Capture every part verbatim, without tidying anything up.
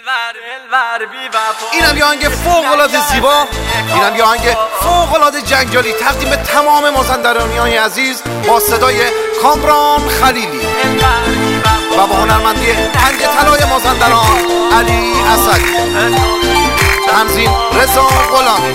اینم یه آهنگ فوق‌العاده زیبا، اینم یه آهنگ فوق‌العاده جنجالی تقدیم تمام مازندرانیان عزیز با صدای کامران خلیلی و با هنرمندی پنج طلای مازندران علی اسدی، تنظیم رضا غلامی.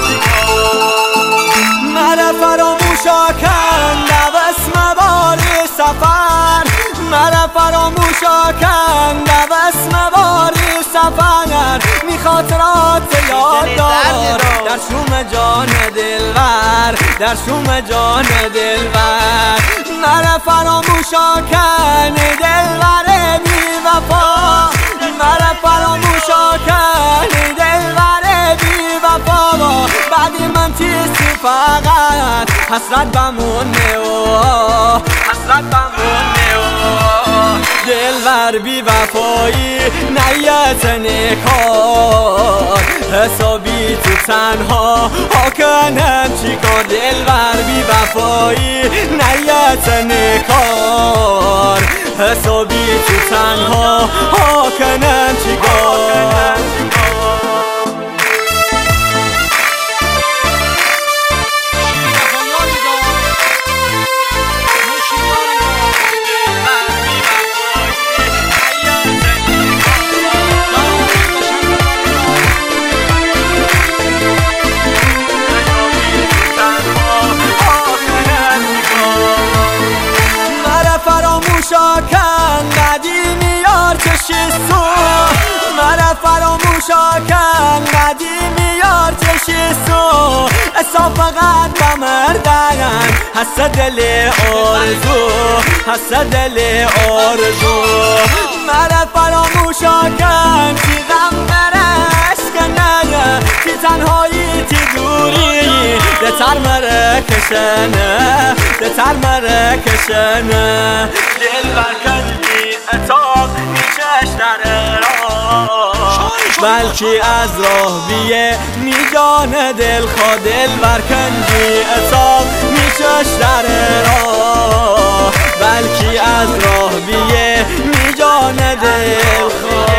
مرا فراموشا کن اسم بار سفر، مرا فراموشا کن اسم بار سفر، می خاطرات یاد دار در شوم جان دلبر، در شوم جان دلبر. مرا فراموشا کن دلبر بی وفا، مرا فراموشا کن دلبر بی وفا. بعد من چیزی فقط حسرت بمونه و حسرت بمونه و دلبر بی وفایی نیت نکار، حسابی تو تنها ها کنم چی کار. دلبر بی وفایی نیت نکار، حسابی تو تنها ها کنم چی کار. فراموشا کن قدیمی یار چشیستو، مرا فراموشا کن قدیمی یار چشیستو. اصلا فقط بمردن حس دل آرزو، حس دل آرزو. مرا فراموشا کن تی غم برش کنه، تی تنهایی تی دوری دتر مره کشنه، دتر مره کشنه. دلبر کندی اتاق نیچش در راه، بلکی از راه بیه نی جان دل خواه. دلبر کندی اتاق نیچش در راه، بلکی از راه بیه نی جان دل خواه.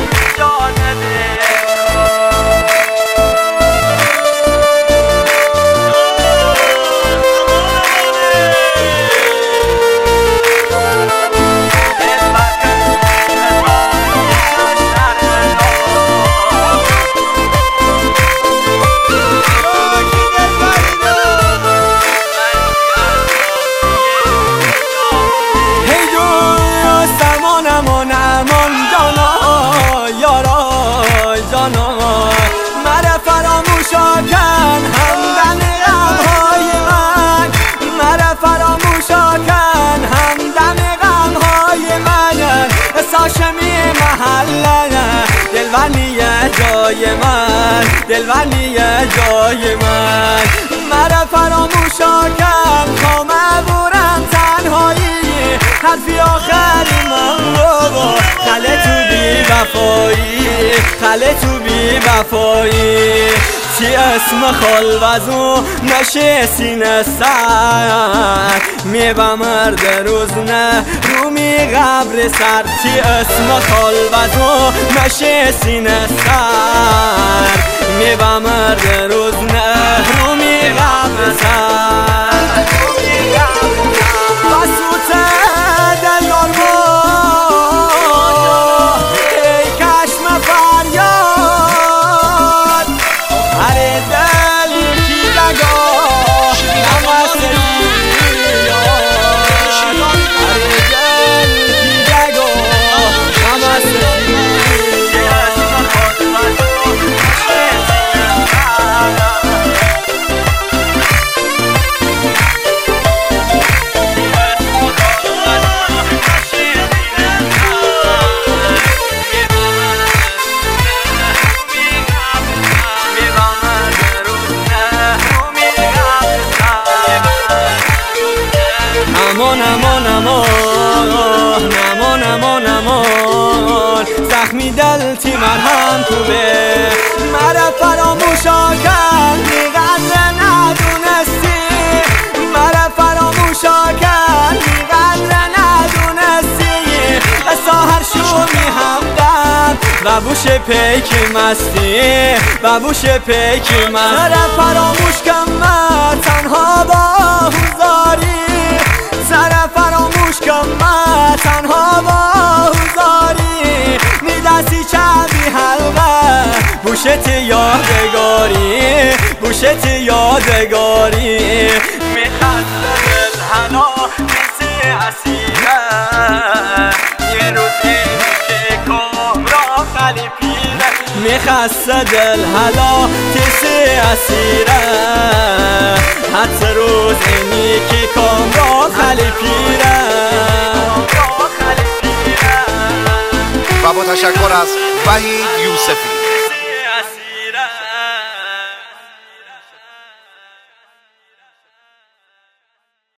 مرا فراموشا کن همدم غمهای من، مرا فراموشا کن همدم غمهای من. ساشمی محله دلبر نیه جای من، دلبر نیه جای من. مرا فراموشا کن خامه بورم تنهایی، حرفی آخری من بابا خله تو بی وفایی، خله تو بی وفایی. چی اسم خالوزو نشه سینه سر، می بمرد روز نه رومی قبر سر. چی اسم خالوزو نشه سینه سر، می بمرد روز نه رومی قبر سر. بسوت دل یار امان امان امان امان امان امان. زخمی دل تی مرهم کوبه، مرا فراموشا کن قدر ندونستی، مرا فراموشا کن قدر ندونستی. ساهر شو می همدم و بوش پیک مستی و بوش پیک مستی سر فراموش کم من تنها با هزاری سر فراموش کم من تنها با هزاری میدستی چندی حلقه بوشت یادگاری بوشت یادگاری میخسته دل هلا کسی اسیره یه روزی که کامران خلی پیره میخسته دل هلا کسی اسیره حتی روز اینی که کامران خلی پیره و با تشکر از وحید یوسفی.